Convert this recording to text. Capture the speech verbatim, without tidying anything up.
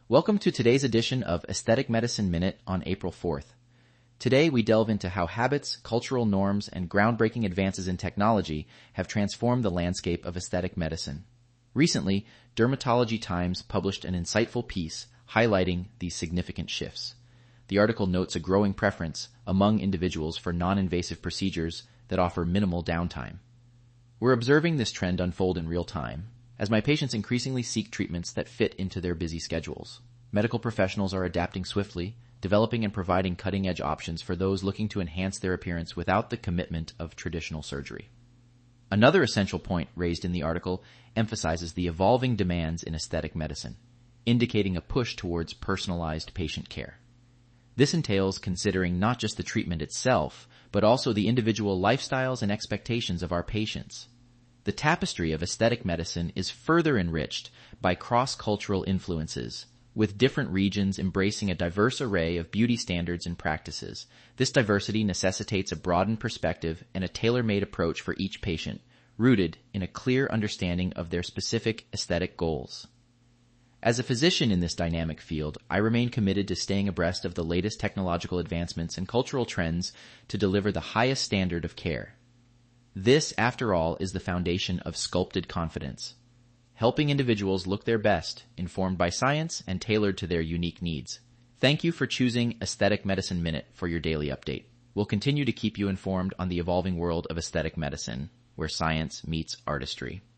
Welcome to today's edition of Aesthetic Medicine Minute on April fourth. Today we delve into how habits, cultural norms, and groundbreaking advances in technology have transformed the landscape of aesthetic medicine. Recently, Dermatology Times published an insightful piece highlighting these significant shifts. The article notes a growing preference among individuals for non-invasive procedures that offer minimal downtime. We're observing this trend unfold in real time, as my patients increasingly seek treatments that fit into their busy schedules. Medical professionals are adapting swiftly, developing and providing cutting-edge options for those looking to enhance their appearance without the commitment of traditional surgery. Another essential point raised in the article emphasizes the evolving demands in aesthetic medicine, indicating a push towards personalized patient care. This entails considering not just the treatment itself, but also the individual lifestyles and expectations of our patients. The tapestry of aesthetic medicine is further enriched by cross-cultural influences, with different regions embracing a diverse array of beauty standards and practices. This diversity necessitates a broadened perspective and a tailor-made approach for each patient, rooted in a clear understanding of their specific aesthetic goals. As a physician in this dynamic field, I remain committed to staying abreast of the latest technological advancements and cultural trends to deliver the highest standard of care. This, after all, is the foundation of sculpted confidence, helping individuals look their best, informed by science and tailored to their unique needs. Thank you for choosing Aesthetic Medicine Minute for your daily update. We'll continue to keep you informed on the evolving world of aesthetic medicine, where science meets artistry.